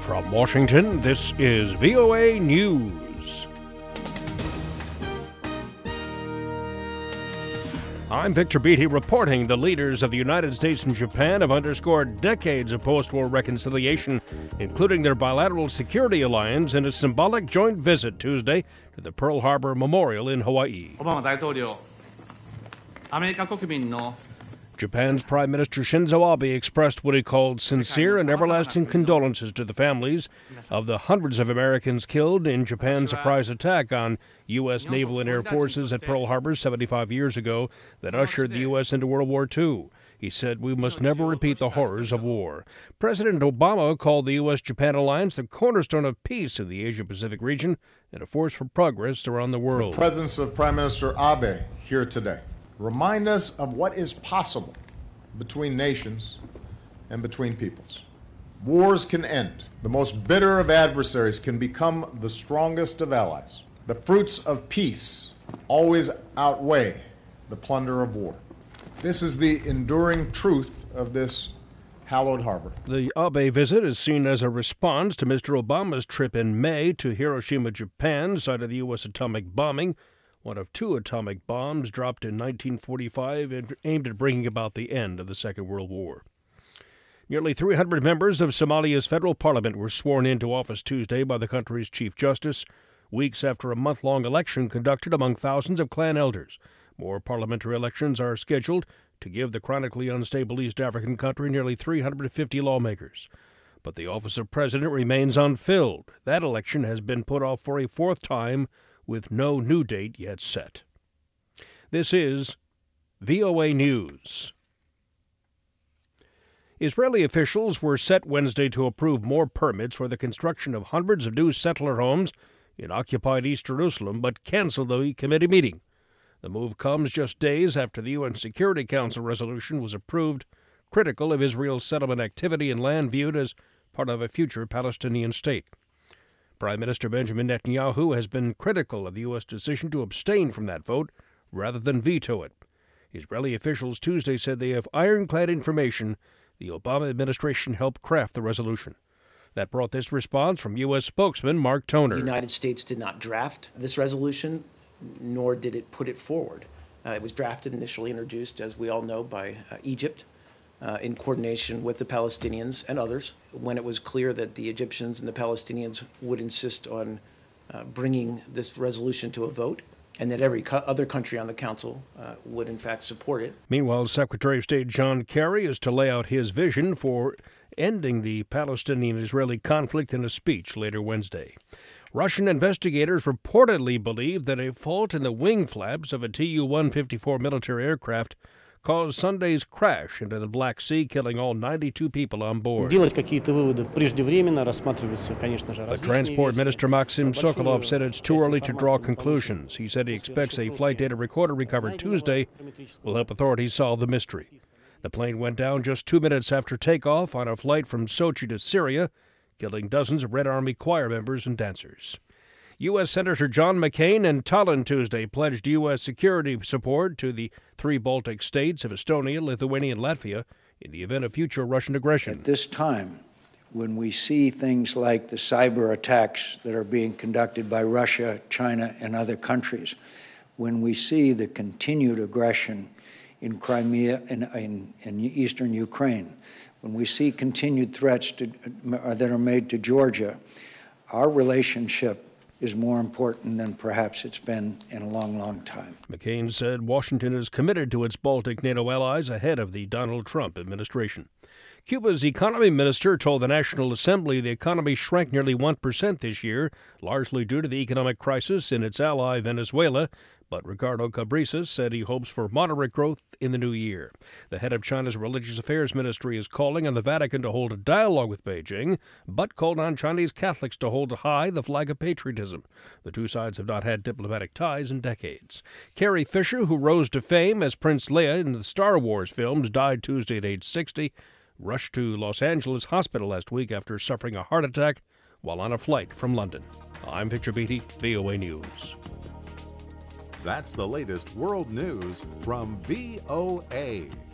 From Washington, this is VOA News. I'm Victor Beatty reporting the leaders of the United States and Japan have underscored decades of post-war reconciliation, including their bilateral security alliance in a symbolic joint visit Tuesday to the Pearl Harbor Memorial in Hawaii. Japan's Prime Minister Shinzo Abe expressed what he called sincere and everlasting condolences to the families of the hundreds of Americans killed in Japan's surprise attack on U.S. naval and air forces at Pearl Harbor 75 years ago that ushered the U.S. into World War II. He said, "We must never repeat the horrors of war." President Obama called the U.S.-Japan alliance the cornerstone of peace in the Asia-Pacific region and a force for progress around the world. The presence of Prime Minister Abe here today remind us of what is possible between nations and between peoples. Wars can end. The most bitter of adversaries can become the strongest of allies. The fruits of peace always outweigh the plunder of war. This is the enduring truth of this hallowed harbor. The Abe visit is seen as a response to Mr. Obama's trip in May to Hiroshima, Japan, site of the U.S. atomic bombing, one of two atomic bombs dropped in 1945 aimed at bringing about the end of the Second World War. Nearly 300 members of Somalia's federal parliament were sworn into office Tuesday by the country's chief justice, weeks after a month-long election conducted among thousands of clan elders. More parliamentary elections are scheduled to give the chronically unstable East African country nearly 350 lawmakers. But the office of president remains unfilled. That election has been put off for a fourth time, with no new date yet set. This is VOA News. Israeli officials were set Wednesday to approve more permits for the construction of hundreds of new settler homes in occupied East Jerusalem, but canceled the committee meeting. The move comes just days after the UN Security Council resolution was approved, critical of Israel's settlement activity in land viewed as part of a future Palestinian state. Prime Minister Benjamin Netanyahu has been critical of the U.S. decision to abstain from that vote rather than veto it. Israeli officials Tuesday said they have ironclad information the Obama administration helped craft the resolution. That brought this response from U.S. spokesman Mark Toner. The United States did not draft this resolution, nor did it put it forward. It was drafted, initially introduced, as we all know, by Egypt, in coordination with the Palestinians and others, when it was clear that the Egyptians and the Palestinians would insist on bringing this resolution to a vote, and that every other country on the Council would in fact support it. Meanwhile, Secretary of State John Kerry is to lay out his vision for ending the Palestinian-Israeli conflict in a speech later Wednesday. Russian investigators reportedly believe that a fault in the wing flaps of a Tu-154 military aircraft caused Sunday's crash into the Black Sea, killing all 92 people on board. But Transport Minister Maxim Sokolov said it's too early to draw conclusions. He said he expects a flight data recorder recovered Tuesday will help authorities solve the mystery. The plane went down just 2 minutes after takeoff on a flight from Sochi to Syria, killing dozens of Red Army choir members and dancers. U.S. Senator John McCain in Tallinn Tuesday pledged U.S. security support to the three Baltic states of Estonia, Lithuania, and Latvia in the event of future Russian aggression. At this time, when we see things like the cyber attacks that are being conducted by Russia, China, and other countries, when we see the continued aggression in Crimea and in eastern Ukraine, when we see continued threats that are made to Georgia, our relationship is more important than perhaps it's been in a long, long time. McCain said Washington is committed to its Baltic NATO allies ahead of the Donald Trump administration. Cuba's economy minister told the National Assembly the economy shrank nearly 1% this year, largely due to the economic crisis in its ally Venezuela, but Ricardo Cabrizas said he hopes for moderate growth in the new year. The head of China's Religious Affairs Ministry is calling on the Vatican to hold a dialogue with Beijing, but called on Chinese Catholics to hold high the flag of patriotism. The two sides have not had diplomatic ties in decades. Carrie Fisher, who rose to fame as Prince Leia in the Star Wars films, died Tuesday at age 60, rushed to Los Angeles Hospital last week after suffering a heart attack while on a flight from London. I'm Victor Beatty, VOA News. That's the latest world news from VOA.